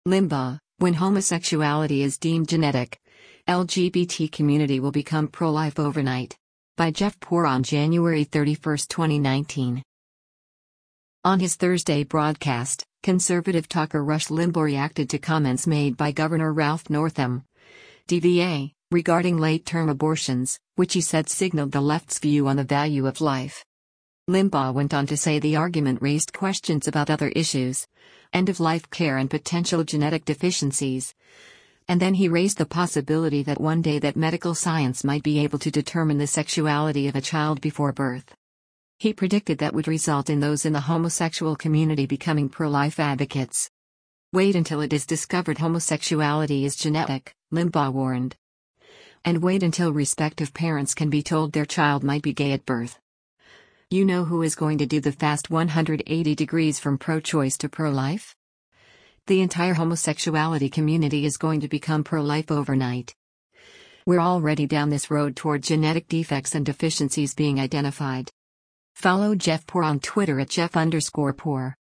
Limbaugh, when homosexuality is deemed genetic, LGBT community will become pro-life overnight. By Jeff Poor on January 31, 2019. On his Thursday broadcast, conservative talker Rush Limbaugh reacted to comments made by Governor Ralph Northam, DVA, regarding late-term abortions, which he said signaled the left's view on the value of life. Limbaugh went on to say the argument raised questions about other issues, end-of-life care and potential genetic deficiencies. And then he raised the possibility that one day that medical science might be able to determine the sexuality of a child before birth. He predicted that would result in those in the homosexual community becoming pro-life advocates. Wait until it is discovered homosexuality is genetic, Limbaugh warned. And wait until respective parents can be told their child might be gay at birth. You know who is going to do the fast 180 degrees from pro-choice to pro-life? The entire homosexuality community is going to become pro-life overnight. We're already down this road toward genetic defects and deficiencies being identified. Follow Jeff Poor on Twitter at Jeff_Poor.